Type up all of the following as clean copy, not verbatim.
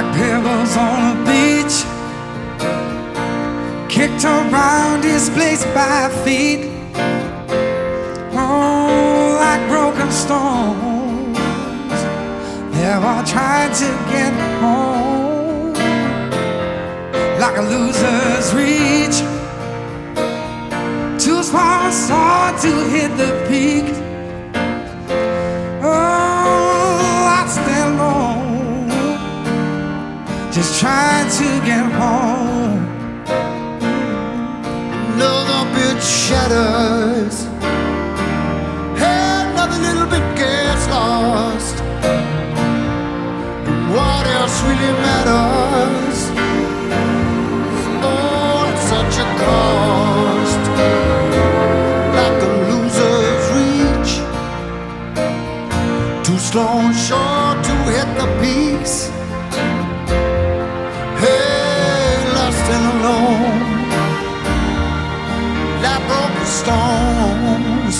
like pebbles on a beach, kicked around, displaced by feet. Oh, like broken stones, they're all trying to get home. Like a loser's reach, too small saw to hit the peak. Oh, I stand alone, just trying to get home. Another bit shatters, another little bit gets lost. And what else really matters? Oh, it's such a cost. Like a loser's reach, too slow and short to hit the peaks. Hey, lost and alone, like broken stones.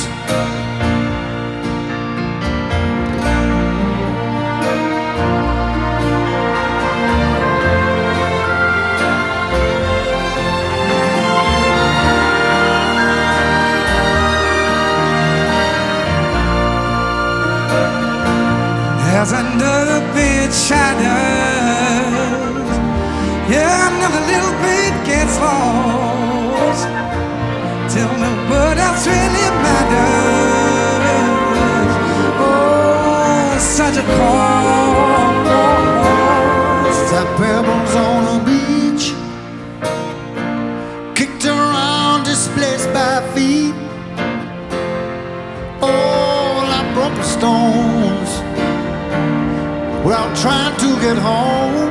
There's another bit shattered, yeah, another little bit gets lost, till nobody else really matters. Oh, such a cost. Like pebbles on a beach, kicked around, displaced by feet. Oh, like broken stones, we're all trying to get home.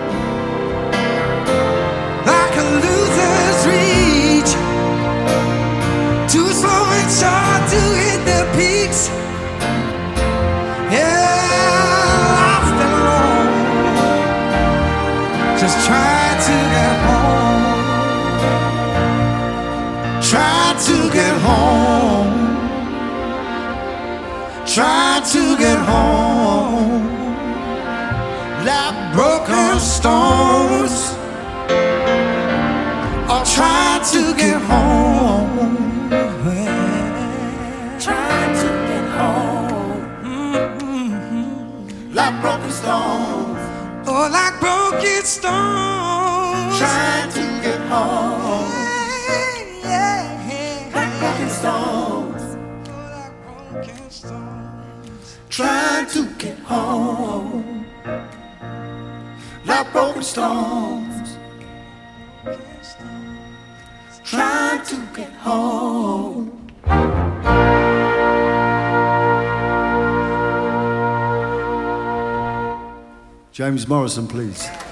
Like a loser's reach, too slow and short to hit the peaks. Yeah, lost and alone, just trying to get home. Trying to get home. Trying to get home. Like broken stones, are trying to get home. Trying to get home. Like broken stones, Oh, like broken stones. trying to get home. Like broken stones. Oh, like broken stones. Trying to get home. Like broken stones, trying to get home. James Morrison, please.